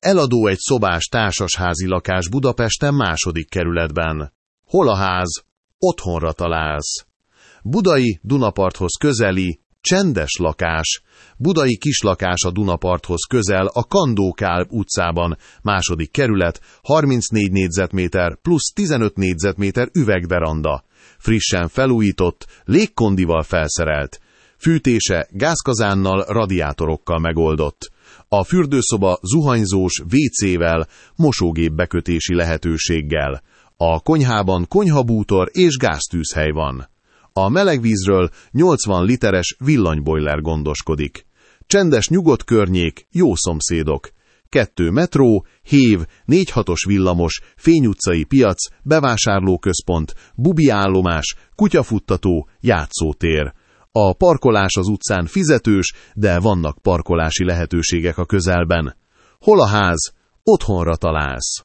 Eladó egy szobás társasházi lakás Budapesten 2. kerületben. Hol a ház? Otthonra találsz. Budai, Dunaparthoz közeli, csendes lakás. Budai kislakás a Dunaparthoz közel, a Kandó-Kálb utcában, 2. kerület, 34 négyzetméter plusz 15 négyzetméter üvegveranda. Frissen felújított, légkondival felszerelt. Fűtése gázkazánnal, radiátorokkal megoldott. A fürdőszoba zuhanyzós, WC-vel, mosógép bekötési lehetőséggel. A konyhában konyhabútor és gáztűzhely van. A melegvízről 80 literes villanybojler gondoskodik. Csendes, nyugodt környék, jó szomszédok. 2 metró, hév, 4-6-os villamos, Fényutcai piac, bevásárlóközpont, bubiállomás, kutyafuttató, játszótér. A parkolás az utcán fizetős, de vannak parkolási lehetőségek a közelben. Hol a ház? Otthonra találsz.